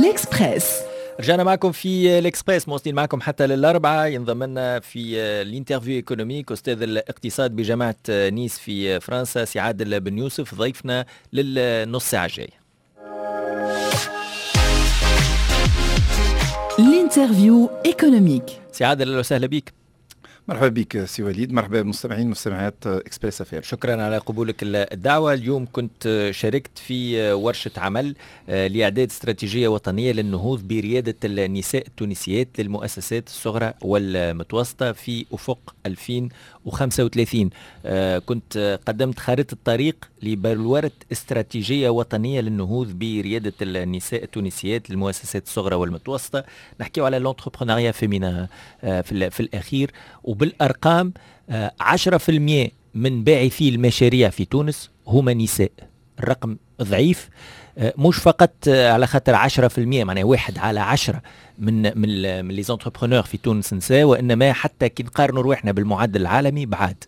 الإكسبريس. رجعنا معكم في الإكسبريس، مواصلين معكم حتى للأربعة. ينضم لنا في الانترفيو ايكونوميك أستاذ الاقتصاد بجامعة نيس في فرنسا سي عادل بن يوسف، ضيفنا للنص ساعة الجاية. الانترفيو ايكونوميك. سي عادل، أهلا وسهلا بك. مرحبا بك سي وليد، مرحبا بالمستمعين ومستمعات اكسبريس اف ام. شكرا على قبولك الدعوة. اليوم كنت شاركت في ورشة عمل لإعداد استراتيجية وطنية للنهوض بريادة النساء التونسيات للمؤسسات الصغرى والمتوسطة في أفق 2035. كنت قدمت خارطة الطريق لبلورة استراتيجية وطنية للنهوض بريادة النساء التونسيات للمؤسسات الصغرى والمتوسطة. نحكي على الانتربرونيا فيمينا في الأخير، وبالأرقام 10% من باعثي المشاريع في تونس هما نساء. الرقم ضعيف، مش فقط على خاطر 10%، معناه 1 على 10 من لي زونتربرونور في تونس نساء، وإنما حتى كي نقارنوا روحنا بالمعدل العالمي بعد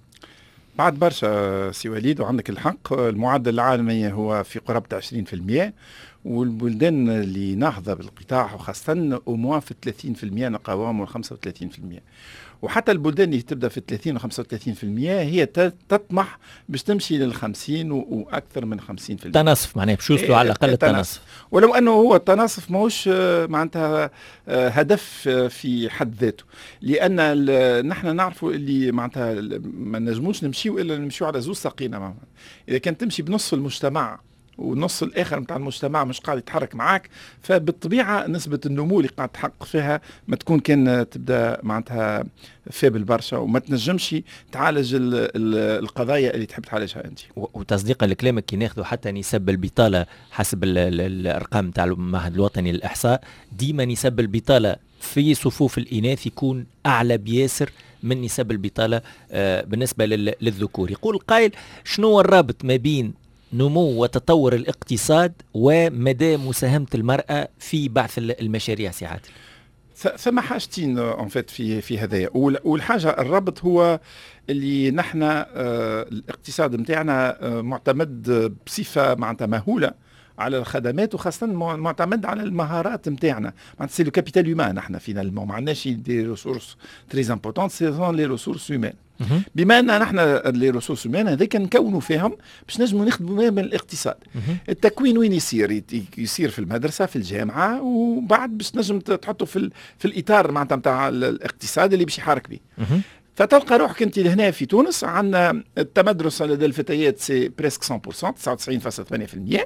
برشا سي وليد، وعندك الحق. المعدل العالمي هو في قرابة 20%، والبلدان اللي ناهضة بالقطاع وخاصة أموا في 30% نقاوم، 35%. وحتى البلدان اللي تبدا في 30 و 35% هي تطمح باش تمشي لل 50 واكثر من 50%. تناصف، معناه باش يوصلوا على الاقل التناصف، ولو انه هو التناصف ماهوش معناتها هدف في حد ذاته، لان نحن نعرفوا اللي معناتها ما نجموش نمشيو الا نمشيو على زوج ساقينا معنا. اذا كان تمشي بنص المجتمع والنص الاخر نتاع المجتمع مش قاعد يتحرك معاك، فبالطبيعه نسبه النمو اللي قاعد تحقق فيها ما تكون كان تبدا معناتها فابل برشا، وما تنجمش تعالج القضايا اللي تحب تعالجها انت. وتصديقا لكلامك، كي ناخذوا حتى نسب البطاله حسب الارقام تاع المعهد الوطني للاحصاء، ديما نسب البطاله في صفوف الاناث يكون اعلى بياسر من نسب البطاله بالنسبه للذكور. يقول قائل: شنو الرابط ما بين نمو وتطور الاقتصاد ومدى مساهمة المرأة في بعث المشاريع سي عادل؟ ثم حاجتين ان فيت في هذايا. والحاجه الربط هو اللي نحن الاقتصاد نتاعنا معتمد بصفه معناتها مهوله على الخدمات، وخاصه معتمد على المهارات نتاعنا. معناتها سي لو كابيتال هيومان. نحن فينالمون ما عندناش دي ريسورس تري امبورطونت، سي سون لي ريسورس هيومان. بما ان نحن لي ريسورس هيومان هذيك نكونوا فيهم باش نجموا نخدموا من الاقتصاد. التكوين وين يصير في المدرسه، في الجامعه، وبعد باش نجم تحطه في الاطار معناتها نتاع الاقتصاد اللي باش يحرك به. فتلقى روحك انت هنا في تونس عندنا التمدرس لدى الفتيات سي بريسك 100%، 99.8%.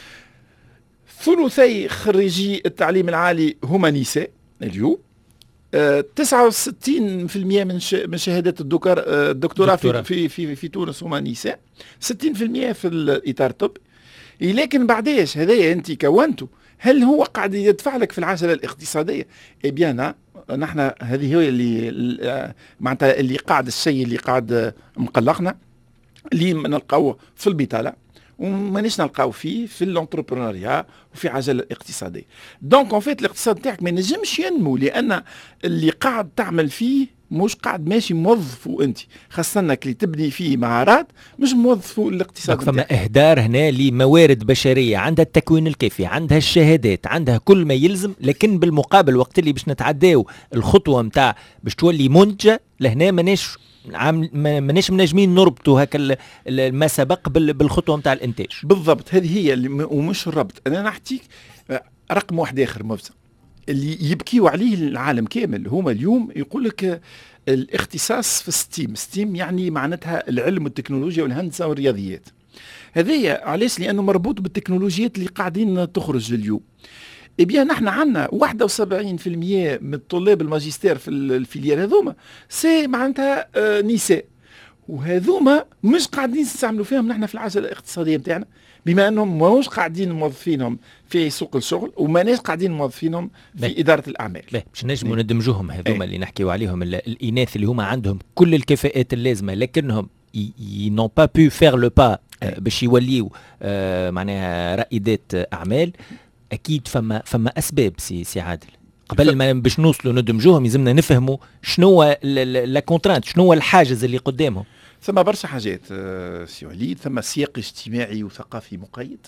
ثلثي خريجي التعليم العالي هما نساء اليوم. 69% من شهادات الدكتوراه في تونس هما نساء، 60% في الاطار الطبي. لكن بعداش هذايا انت كونته، هل هو قاعد يدفع لك في العجله الاقتصاديه؟ بيان نحن هذه هي اللي معناتها اللي قاعد الشيء اللي قاعد مقلقنا، اللي نلقاوه في البطاله ومانيش نلقاو فيه في الانتربرونيا وفي عجله اقتصاديه. دونك ان فيت الاقتصاد تاعك ما ينجمش ينمو، لان اللي قاعد تعمل فيه مش قاعد ماشي موظفه انت، خاصه انك اللي تبني فيه مهارات مش موظفه الاقتصاد. فما اهدار هنا لموارد بشريه عندها التكوين الكافي، عندها الشهادات، عندها كل ما يلزم، لكن بالمقابل وقت اللي باش نتعداو الخطوه نتاع باش تولي منتجه لهنا ماناش منجمين نربطوا هكا ما سبق بالخطوه نتاع الانتاج. بالضبط، هذه هي ومش الربط. انا نحكيك رقم واحد اخر مفزع اللي يبكيوا عليه العالم كامل. هما اليوم يقول لك الاختصاص في ستيم يعني معناتها العلم والتكنولوجيا والهندسه والرياضيات. هذه علاش؟ لانه مربوط بالتكنولوجيات اللي قاعدين تخرج اليوم. بيان نحن عندنا 71% من طلاب الماجستير في الفيليير هذوما سي معناتها نساء، وهذوما مش قاعدين نستعملوا فيهم نحن في العجله الاقتصاديه نتاعنا، بما انهم ماهوش قاعدين موظفينهم في سوق الشغل وماناش قاعدين موظفينهم في اداره الاعمال. باش نجموا ندمجوهم هذوما اللي نحكيوا عليهم الاناث اللي هما عندهم كل الكفاءات اللازمه، لكنهم ينون با بو فير لو با باش يوليو معناها رائدات اعمال. اكيد فما اسباب سي عادل. قبل ما باش نوصلوا ندمجوهم يلزمنا نفهموا شنو لا كونترانت، شنو الحاجز اللي قدامهم. ثم برشا حاجات سي وليد، ثم سياق اجتماعي وثقافي مقيد.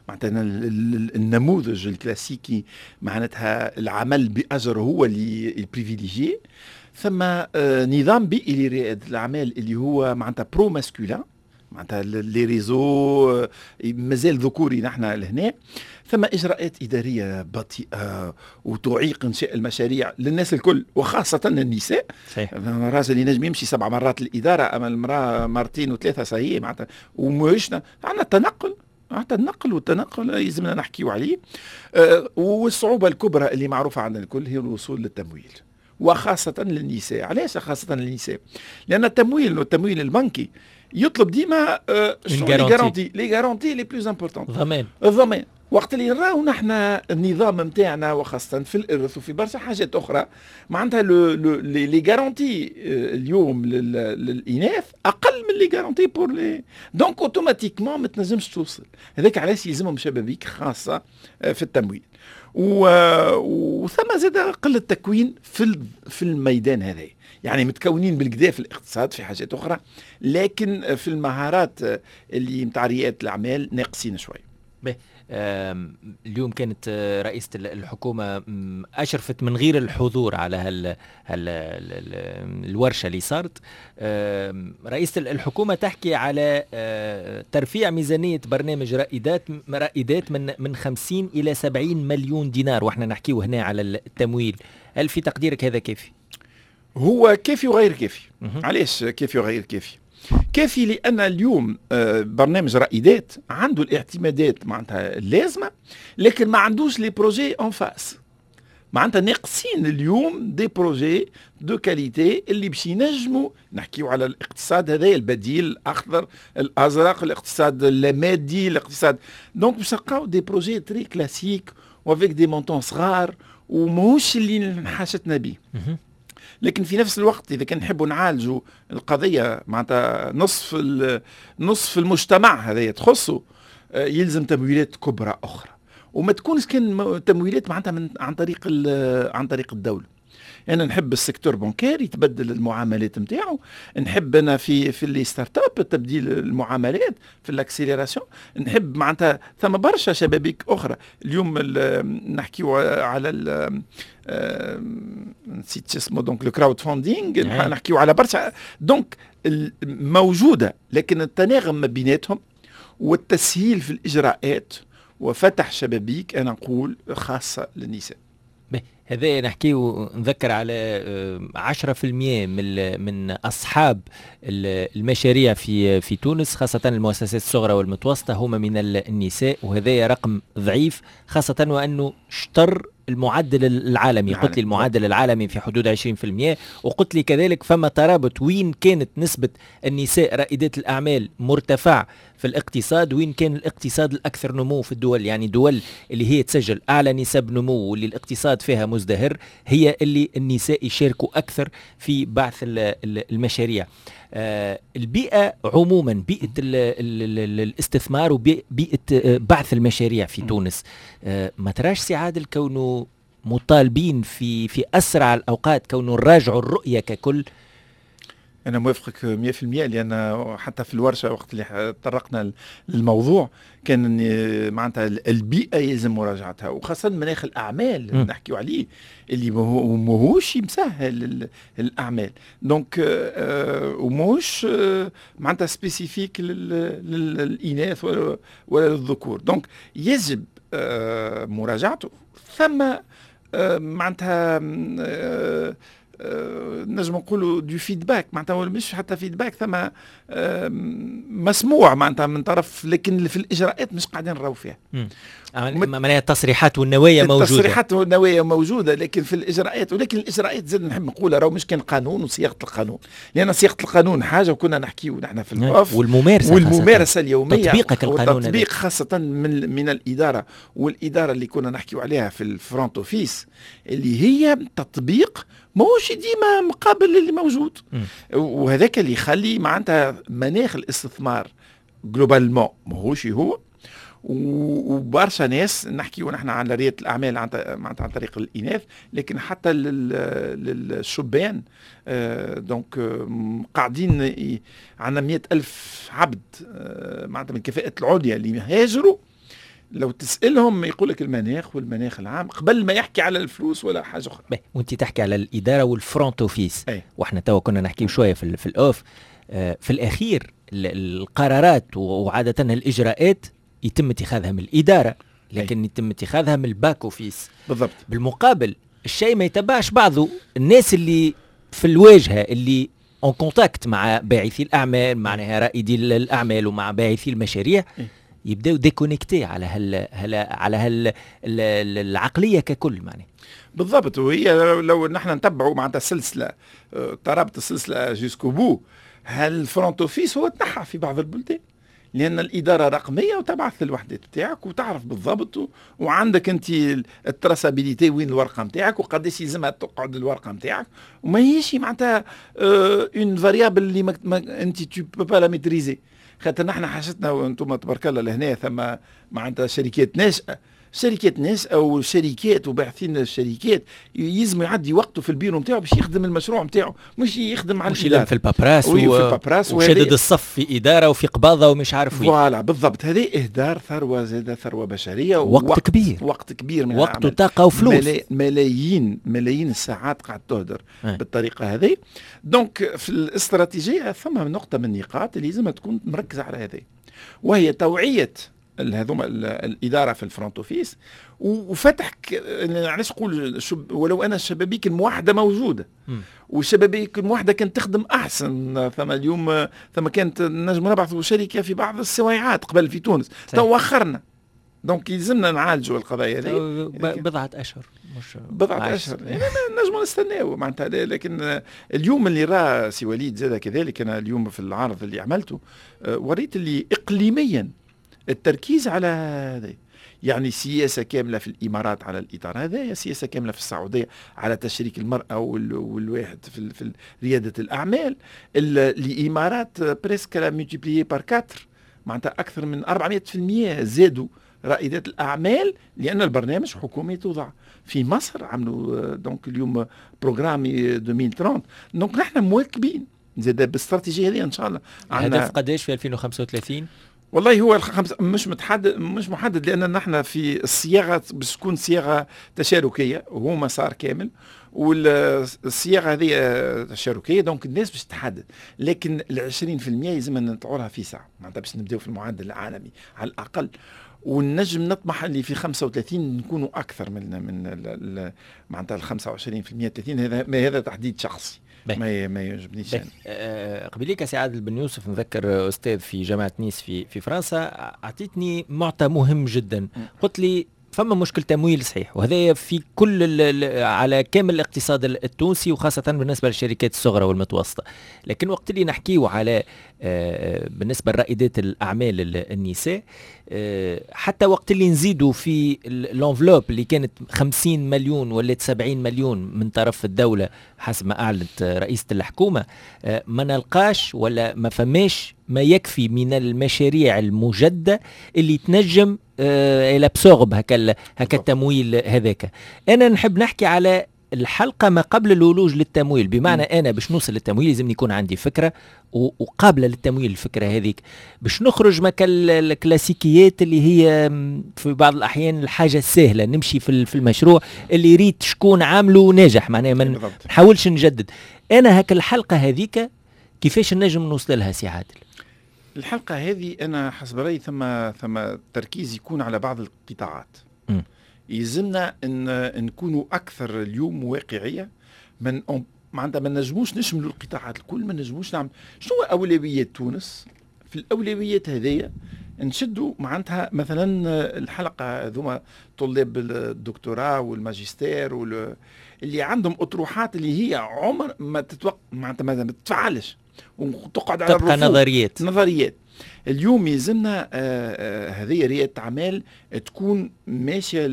معناتها النموذج الكلاسيكي معناتها العمل بأجر هو اللي البريفيليجي. ثم نظام بيئي لريادة الأعمال اللي هو معناتها برو ماسكولين، معناتها لي ريزو مازال ذكوري نحن لهنا. ثم إجراءات إدارية بطيئة وتعيق إنشاء المشاريع للناس الكل وخاصة النساء. صحيح. الراجل ينجم يمشي 7 مرات الإدارة، أما المرأة مرتين و3 صحيح معناتها. ومشنا عندنا التنقل، حتى النقل والتنقل يلزمنا نحكيو عليه. والصعوبة الكبرى اللي معروفة عند الكل هي الوصول للتمويل، وخاصة للنساء. علاش خاصة للنساء؟ لأن التمويل البنكي يطلب ديما لي غارونتي لي بلوز امبورطون، الضمان. وقت اللي نراو نحن النظام نتاعنا وخاصة في الإرث وفي برشا حاجات أخرى معناتها لي غارونتي اليوم للإناث أقل من لي غارونتي بور لي، دونك أوتوماتيكمون ما تنجمش توصل. هذاك علاش يلزمهم شبابيك خاصة في التمويل. وثم زاد قلة تكوين في الميدان هذا، يعني متكونين بالكدا في الاقتصاد في حاجات أخرى، لكن في المهارات اللي متاع ريادة الأعمال ناقصين شوي. اليوم كانت رئيسة الحكومة أشرفت من غير الحضور على الورشة اللي صارت. رئيسة الحكومة تحكي على ترفيع ميزانية برنامج رائدات من 50 إلى 70 مليون دينار، وإحنا نحكيه هنا على التمويل. هل في تقديرك هذا كافي؟ هو كافي وغير كافي. علاش كافي وغير كافي؟ كافي لأن اليوم برنامج رائدات عنده الاعتمادات معناتها اللازمة، لكن ما عندوش لي بروجي اون فاس. معناتها ناقصين اليوم دي بروجي دو كاليتي اللي باش ينجموا نحكيو على الاقتصاد هذا البديل الأخضر الأزرق، الاقتصاد اللامادي، الاقتصاد. دونك باش نلقاو دي بروجي تري كلاسيك وافيك دي مونطون صغار وماهوش اللي حاجتنا به. لكن في نفس الوقت إذا كان نحبوا نعالجوا القضية معناتها نصف المجتمع هذا تخصه، يلزم تمويلات كبرى أخرى، وما تكونش كان تمويلات معناتها عن طريق الدولة. أنا نحب السيكتور بنكاري يتبدل المعاملات نتاعو، نحب أنا في اللي ستارت اب تبديل المعاملات في الاكسيليراسيون، نحب معناتها ثم برشا شبابيك أخرى. اليوم نحكيو على نسيت اسمه دونك لو كراود فاندينغ، نحكيو على برشا دونك موجودة، لكن التناغم ما بيناتهم والتسهيل في الإجراءات وفتح شبابيك أنا نقول خاصة للنساء. هذا نحكي ونذكر على 10% من أصحاب المشاريع في تونس، خاصة المؤسسات الصغرى والمتوسطة، هم من النساء، وهذا رقم ضعيف، خاصة وأنه اشتر المعدل العالمي. قلت لي المعدل العالمي في حدود 20%، وقلت لي كذلك فما ترابط وين كانت نسبة النساء رائدات الأعمال مرتفع في الاقتصاد، وين كان الاقتصاد الأكثر نمو في الدول. يعني دول اللي هي تسجل أعلى نسب نمو واللي الاقتصاد فيها مزدهر هي اللي النساء يشاركوا أكثر في بعث المشاريع. البيئة عموما، بيئة الاستثمار وبيئة بعث المشاريع في تونس، ما تراش سعاد كونه مطالبين في أسرع الأوقات كونه نراجعوا الرؤية ككل؟ أنا موافقك 100%، لأن حتى في الورشة وقت اللي طرقنا للموضوع كان معناتها البيئة يلزم مراجعتها، وخاصة مناخ الأعمال نحكيو عليه اللي ماهوش مسهل الأعمال. دونك وماهوش معناتها سبيسيفيك للإناث ولا للذكور، دونك يجب مراجعته. ثم معناتها نجم نقولوا دو فيدباك، معناتها مش حتى فيدباك، ثم مسموع معناتها من طرف، لكن في الاجراءات مش قاعدين نراو فيها. معناها التصريحات والنوايا موجوده، التصريحات والنوايا موجوده، لكن في الاجراءات، ولكن الاجراءات زاد نحب نقولها راهو مش كان قانون وصياغه القانون، لان صياغه القانون حاجه وكنا نحكيو نحن في الوقف، والممارسه اليوميه، تطبيقك القانون، والتطبيق خاصه من الاداره، والاداره اللي كنا نحكيو عليها في الفرونت اوفيس اللي هي تطبيق ماهوش ديما مقابل اللي موجود. وهذاك اللي يخلي معناتها مناخ الاستثمار جلوبالمون ماهوش هو، وبرشا ناس نحكي ونحن على ريادة الأعمال معناتها عن طريق الإناث، لكن حتى للشبان. دونك قاعدين عندنا 100,000 عبد معناتها من الكفاءات العليا اللي هاجروا لو تسالهم يقول لك المناخ والمناخ العام قبل ما يحكي على الفلوس ولا حاجه اخرى. وانت تحكي على الاداره والفرونت اوفيس، أي. واحنا توا كنا نحكي شويه في الاوف. في الاخير القرارات وعاده الاجراءات يتم اتخاذها من الاداره، لكن يتم اتخاذها من الباك اوفيس. بالضبط. بالمقابل الشيء ما يتبعش بعضه. الناس اللي في الواجهه اللي اون كونتاكت مع باعثي الاعمال، معناها رائدي الاعمال ومع باعثي المشاريع، يبداو ديكونيكتي على العقليه ككل معناها. بالضبط. وهي لو نحن نتبعوا معناتها السلسله، ترابط السلسله جوسكو بو، الفرونت اوفيس هو تنحى في بعض البلدان، لان الاداره رقميه وتبعث الوحدات بتاعك وتعرف بالضبط، وعندك انت التراسابيليتي وين الورقه نتاعك وقداش يلزمها تقعد الورقه نتاعك، وما هيش معناتها اون فاريابل اللي انت تو بو با لا ميتريزي. خاطر نحن حاجتنا وانتم تبارك الله لهنا ثم معناتها شركات ناشئه او شركات وباحثين الشركات يلزم يعدي وقته في البيرو نتاعو باش يخدم المشروع نتاعو، مش يخدم على الاداره في البابراس وشدد الصف في اداره وفي قباضه ومش عارف وين. فوالا بالضبط. هذه اهدار ثروه، زاده ثروه بشريه، وقت كبير، وقت كبير من وقت وطاقه وفلوس، ملايين الساعات قاعد تهدر بالطريقه هذه. دونك في الاستراتيجيه ثم نقطه من النقاط اللي لازم تكون مركزه على هذه، وهي توعيه هذوما الاداره في الفرونت اوفيس، وفتح علاش نقول ولو انا الشبابيك الموحده موجوده، والشبابيك الموحده كانت تخدم احسن. ثم اليوم ثم كانت نجم نبعثوا شركه في بعض السويعات قبل في تونس، تو وخرنا. دونك يلزمنا نعالجوا القضايا هذه بضعه اشهر، مش بضعه اشهر يعني نجم نستناو معناتها. لكن اليوم اللي راه سي وليد زاد كذلك، انا اليوم في العرض اللي عملته وريت اللي اقليميا التركيز على هذا، يعني سياسة كاملة في الإمارات على الإطار هذا، سياسة كاملة في السعودية على تشريك المرأة والواحد في ريادة الأعمال. الإمارات بريسك لا ملتيبليي بار 4، معناتها أكثر من 400% زادوا رائدات الأعمال، لأن البرنامج حكومي توضع. في مصر عملوا دونك اليوم بروغرامي 2030، دونك نحن مواكبين زاد بالاستراتيجية هذه إن شاء الله. الهدف قداش في 2035؟ والله هو مش محدد لان نحن في الصياغه باش تكون صياغه تشاركيه وهو مسار كامل، والصياغه هذه تشاركيه دونك الناس باش تحدد. لكن ال 20% يلزم نطلعوا لها في ساعه، معناتها باش نبداو في المعدل العالمي على الاقل، ونجم نطمح اللي في 35 نكونوا اكثر من معناتها ال 25% 30. هذا تحديد شخصي ما يعجبنيش. قبليك سي عادل بن يوسف، نذكر استاذ في جامعه نيس في فرنسا، اعطيتني معطى مهم جدا. قلت لي فما مشكل تمويل صحيح، وهذا في كل على كامل الاقتصاد التونسي، وخاصة بالنسبة للشركات الصغرى والمتوسطة. لكن وقت اللي نحكيه على بالنسبة لرائدات الأعمال النساء، حتى وقت اللي نزيدوا في الانفلوب اللي كانت 50 مليون ولات 70 مليون من طرف الدولة حسب ما أعلنت رئيسة الحكومة، ما نلقاش ولا ما فماش ما يكفي من المشاريع المجدة اللي تنجم الى بسوغب هكا التمويل هذاك. انا نحب نحكي على الحلقه ما قبل الولوج للتمويل، بمعنى انا باش نوصل للتمويل لازم يكون عندي فكره وقابله للتمويل. الفكره هذيك باش نخرج ما الكلاسيكيات اللي هي في بعض الاحيان الحاجه السهله، نمشي في المشروع اللي ريت شكون عامله ناجح، معناها ما نحاولش نجدد. انا هكا الحلقه هذيك كيفاش نجم نوصل لها سي عادل؟ الحلقة هذه أنا حسب رأيي ثم تركيز يكون على بعض القطاعات. يلزمنا أن نكونوا أكثر اليوم واقعية. معناتها ما نجموش نشملوا القطاعات الكل، ما نجموش نعمل شنو أولويات تونس. في الأولويات هذه نشدوا معناتها مثلا الحلقة ذوما طلاب الدكتوراه والماجستير اللي عندهم أطروحات اللي هي عمر ما معناتها ما تتفعلش وتقعد على تبقى نظريات. اليوم يلزمنا هذه ريادة أعمال تكون ماشية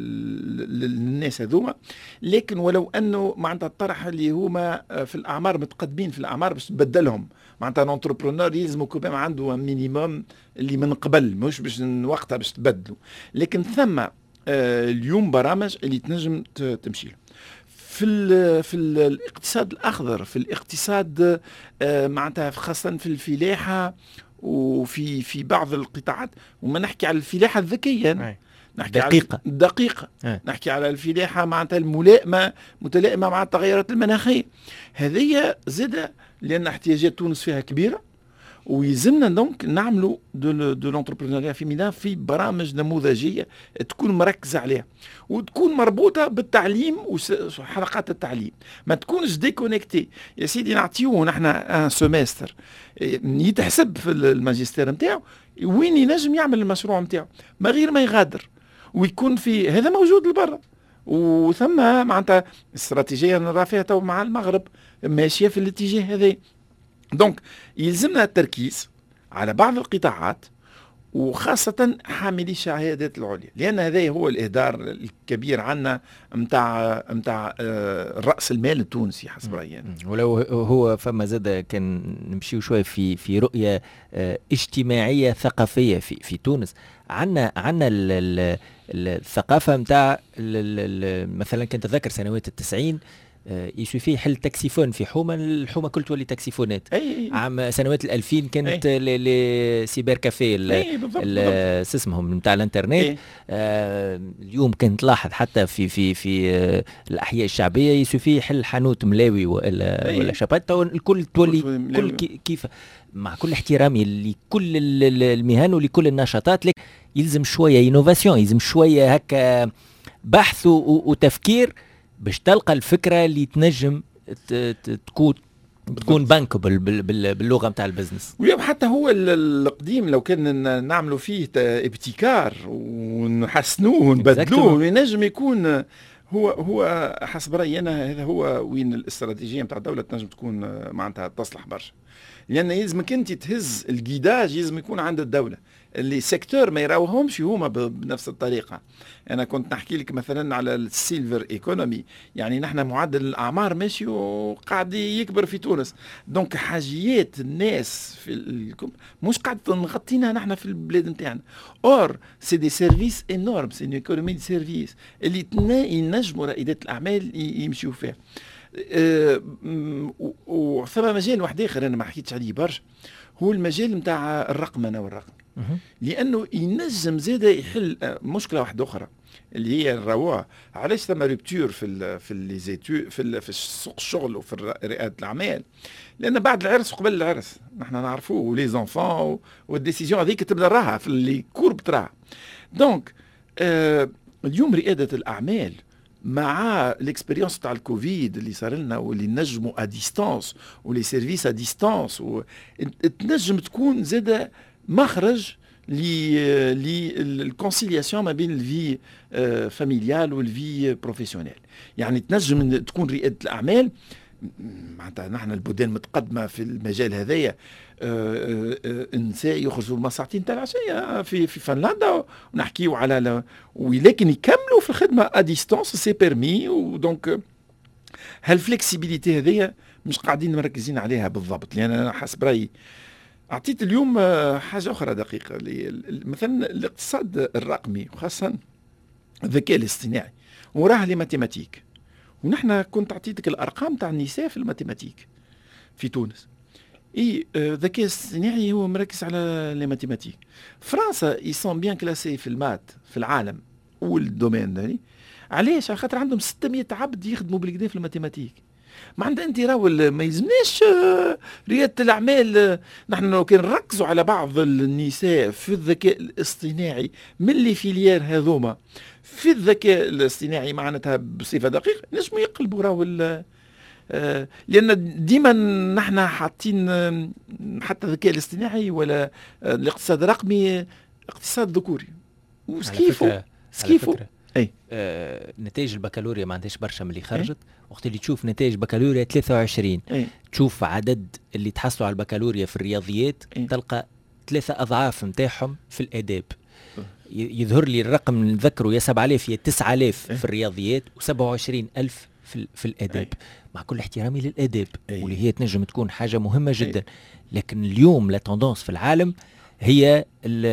للناس هذوما، لكن ولو أنه معناتها الطرح اللي هما في الأعمار متقدمين في الأعمار باش تبدلهم، معناتها الانتربرونور يلزم يكون عنده مينيموم اللي من قبل، مش باش وقتها باش تبدلوا. لكن ثم اليوم برامج اللي تنجم تمشي له في الاقتصاد الأخضر، في الاقتصاد معناتها خاصة في الفلاحة وفي بعض القطاعات، وما نحكي على الفلاحة الذكية، نحكي دقيقة. نحكي على الفلاحة معناتها الملائمة متلائمة مع التغيرات المناخية. هذه زادة لأن احتياجات تونس فيها كبيرة، ويلزمنا دونك نعملوا دو لونتربرونيا فيمينا في برامج نموذجيه تكون مركزه عليها وتكون مربوطه بالتعليم وحلقات التعليم، ما تكونش ديكونيكتي. يا سيدي نعطيوه نحن ان سيمستر يتحسب في الماجستير نتاعو وين ينجم يعمل المشروع نتاعو ما غير ما يغادر، ويكون في هذا موجود لبرا. وثم معناتها استراتيجيه نرى فيها تو مع المغرب ماشيه في الاتجاه هذا. دونك يلزمنا التركيز على بعض القطاعات وخاصة حاملي الشهادات العليا، لأن هذا هو الإهدار الكبير عنا متاع رأس المال التونسي حسب رأيي. ولو هو فما زاد كان نمشيو شوية في رؤية اجتماعية ثقافية في تونس. عنا الثقافة متاع مثلا كنت أتذكر سنوات 90 يسوفي حل تاكسيفون في حومه، الحومه كل تولي تاكسيفونات. عام سنوات 2000 كانت لي سيبر كافيه اسمهم نتاع الانترنت. اليوم كنت تلاحظ حتى في الاحياء الشعبيه يسوفي حل حانوت ملاوي ولا شبات، الكل تولي كل كيف، مع كل احترامي لكل المهن ولكل النشاطات، لك يلزم شويه انوفاسيون، يلزم شويه هكا بحث وتفكير باش تلقى الفكره اللي تنجم تكون بانكبل باللغه نتاع البزنس. واليوم حتى هو القديم لو كان نعملوا فيه ابتكار ونحسنوه ونبدلوه وينجم يكون هو حسب رايي انا هذا هو وين الاستراتيجيه نتاع الدوله تنجم تكون معناتها تصلح برشا، لان يلزمك انت تهز الجيداج، يلزم يكون عند الدوله اللي سيكتور ما يراوهمش هما بنفس الطريقه. انا كنت نحكي لك مثلا على السيلفر ايكونومي، يعني نحن معدل الاعمار ماشي وقاعد يكبر في تونس، دونك حاجيات الناس في مش قاعد نغطينا نحن في البلاد نتاعنا. اور سي دي سيرفيس انورم، سي اون ايكونومي دي سيرفيس اللي ينجموا رائدات الاعمال يمشيوا فيها. وثم مجال واحد اخر انا ما حكيتش عليه برشا، هو المجال نتاع الرقمنه والرقم، لانه ينجم زاده يحل مشكله واحده اخرى اللي هي الرواع. علاش ثم ريبتور في سوق الشغل وفي رياده الاعمال؟ لان بعد العرس وقبل العرس نحن نعرفوه، ولي زونفون والديسيزيون هذيك تبدا راها في اللي كورب تراها. دونك اليوم رياده الاعمال مع الاكسبيريونس تاع الكوفيد اللي صار لنا واللي نجموا ا ديستانس ولي سيرفيس ا ديستانس، تنجم تكون زاده مخرج للكونسيلياسيون ما بين الفي فاميليال والفي بروفيسيونيل. يعني تنجم تكون رياده الاعمال معناتها نحن البلدان متقدمه في المجال هذايا، النساء يخرجوا من ساعتين تاع العشيه في فنلندا ونحكيو على ولكن يكملوا في الخدمه ا ديستانس سي بيرمي. ودونك هالفلكسيبيليتي هذيا مش قاعدين مركزين عليها بالضبط، لان انا حسب رايي اعطيت اليوم حاجه اخرى دقيقه، مثلا الاقتصاد الرقمي وخاصه الذكاء الاصطناعي وراها لي ماتيماتيك، ونحن كنت اعطيتك الارقام تاع النساء في الماتيماتيك في تونس. الذكاء الاصطناعي هو مركز على لي ماتيماتيك. فرنسا يسون بيان كلاسي في المات في العالم والدومين ده. علاش؟ على خاطر عندهم 600 عبد يخدموا بالكدا في الماتيماتيك. ما عندنا انت راول ما يلزمناش رياده الاعمال. نحن لو كان نركزوا على بعض النساء في الذكاء الاصطناعي من لي فيليير هذوما في الذكاء الاصطناعي معناتها بصفه دقيقه نجموا يقلبوا راول، لان ديما نحن حاطين حتى الذكاء الاصطناعي ولا الاقتصاد الرقمي اقتصاد ذكوري وسكيفو اي نتائج البكالوريا ما عندهاش برشا من اللي خرجت. وقت اللي تشوف نتائج بكالوريا 23 تشوف عدد اللي تحصلوا على البكالوريا في الرياضيات تلقى 3 أضعاف نتاعهم في الآداب. يظهر لي الرقم نذكره يا 7000 يا 9000 في الرياضيات و27000 في الآداب. مع كل احترامي للآداب واللي هي تنجم تكون حاجة مهمة جدا، لكن اليوم لا توندونس في العالم هي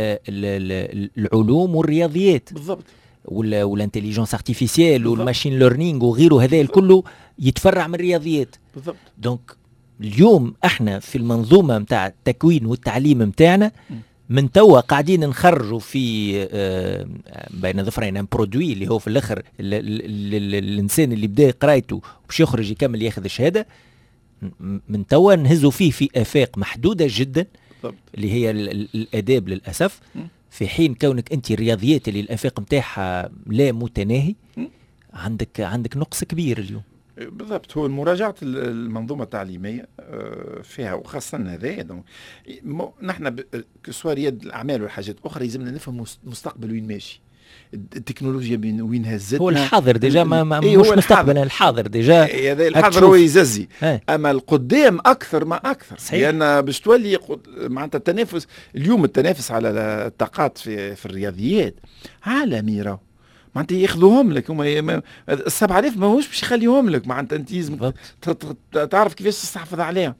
العلوم والرياضيات بالضبط، والانتليجنس ارتيفيسيال والماشين ليرنينغ وغيره. هذا الكل يتفرع من الرياضيات بالضبط. دونك اليوم احنا في المنظومه نتاع التكوين والتعليم نتاعنا من توا قاعدين نخرجوا في بين ظفرين برودوي اللي هو في الاخر الانسان اللي بدا قرايته باش يخرج يكمل ياخذ الشهاده، من توا نهزوا فيه في افاق محدوده جدا اللي هي الاداب للاسف، في حين كونك انت الرياضيات اللي الافاق نتاعها لا متناهي عندك نقص كبير اليوم. بالضبط، هو مراجعة المنظومة التعليمية فيها وخاصة هذا نحن كسوا رياد الأعمال والحاجات أخرى لازمنا نفهم المستقبل وين ماشي، التكنولوجيا وين هزتنا. هو الحاضر ديجا مش مستقبل، الحاضر ديجا هذا الحاضر هو يززي، اما القدام اكثر ما اكثر. صحيح. لان باش تولي معناتها التنافس اليوم، التنافس على الطاقات في الرياضيات عالمي راهو، معناتها ياخذوهم لك هما 7000 ماهوش باش يخليهم لك، معناتها انت لازم تعرف كيفاش تستحفظ عليها.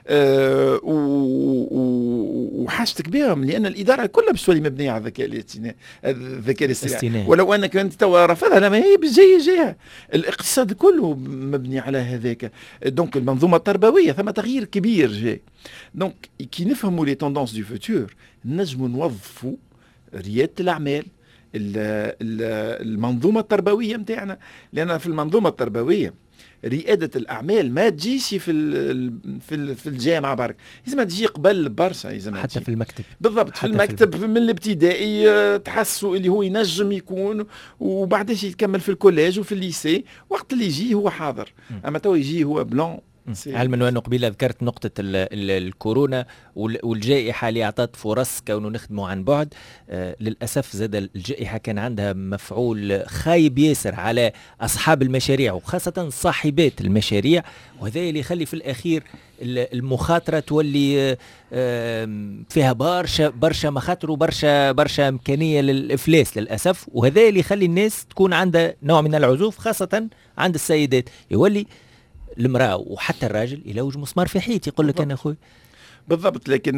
وحاجتك بهم، لان الاداره كلها باش تولي مبنيه على الذكاء الاصطناعي، ولو انك انت توا رافضها، لا ما هي جايه الاقتصاد كله مبني على هذاك. دونك المنظومه التربويه ثم تغيير كبير جاي. دونك كي نفهموا لي توندونس دو فوتور نجموا نوظفوا رياده الاعمال، المنظومة التربوية متاعنا، لأن في المنظومة التربوية ريادة الأعمال ما تجيش في الجامعة برك، لازم تجي قبل برشا، حتى في المكتب. بالضبط، في المكتب من الابتدائي تحسوا اللي هو ينجم يكون، وبعدش يكمل في الكوليج وفي الليسي، وقت اللي يجي هو حاضر. أما تو يجي هو بلان. علما وأنه قبيله ذكرت نقطة الكورونا والجائحة اللي أعطت فرص كونه نخدموا عن بعد. للأسف زاد الجائحة كان عندها مفعول خايب ياسر على أصحاب المشاريع وخاصة صاحبات المشاريع، وهذا اللي يخلي في الأخير المخاطرة تولي فيها برشا مخاطر وبرشا إمكانية للإفلاس للأسف، وهذا اللي يخلي الناس تكون عندها نوع من العزوف، خاصة عند السيدات. يولي المرأة وحتى الراجل يلوج مسمار في حيط، يقول لك أنا أخوي. بالضبط، لكن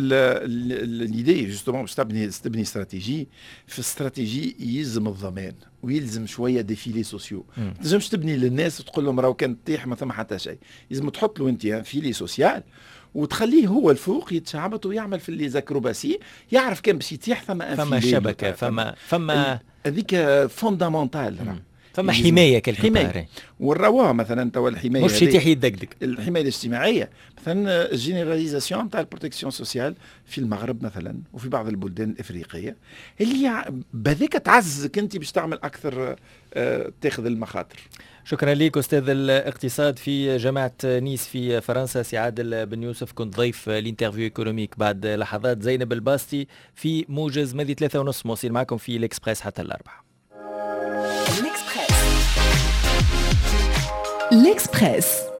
الإيدي جوستومون باش تبني استراتيجي، في الاستراتيجي يلزم الضمان ويلزم شويه ديفيلي سوسيو. ما تنجمش تبني للناس وتقول لهم راهو كان تطيح ما ثم حتى شيء، لازم تحط له انت فيلي سوسيال وتخليه هو الفوق يتشعبط ويعمل في اللي زاكروباسي، يعرف كان باش يطيح ثم شبكه فما هذيك فوندامونتال. فما حمايه كالحمايه، والرواها مثلا توا الحمايه مش تحيي دقدق، الحمايه الاجتماعيه مثلا الجينيراليزاسيون تاع البروتكسيون سوسيال في المغرب مثلا وفي بعض البلدان الافريقيه اللي بذاك تعزك انت باش تعمل اكثر تاخذ المخاطر. شكرا لك أستاذ الاقتصاد في جامعة نيس في فرنسا سي عادل بن يوسف، كنت ضيف الانترفيو ايكونوميك. بعد لحظات زينب الباستي في موجز ماضي 3:30 موصل معكم في الإكسبريس حتى 4. الإكسبريس